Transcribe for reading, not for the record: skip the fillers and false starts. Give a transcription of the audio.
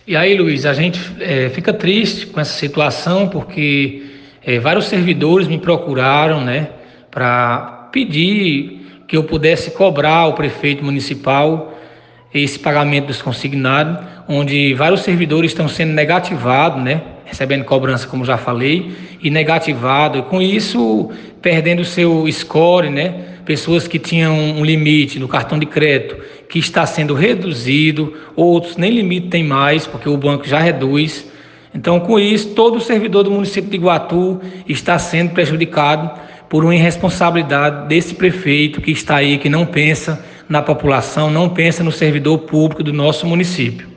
E aí, Luiz, a gente fica triste com essa situação porque vários servidores me procuraram, né, para pedir que eu pudesse cobrar ao prefeito municipal esse pagamento dos consignados, onde vários servidores estão sendo negativados, né, recebendo cobrança, como já falei, e negativado, e com isso perdendo seu score, né, pessoas que tinham um limite no cartão de crédito que está sendo reduzido, outros nem limite tem mais, porque o banco já reduz. Então, com isso, todo o servidor do município de Iguatu está sendo prejudicado por uma irresponsabilidade desse prefeito que está aí, que não pensa na população, não pensa no servidor público do nosso município.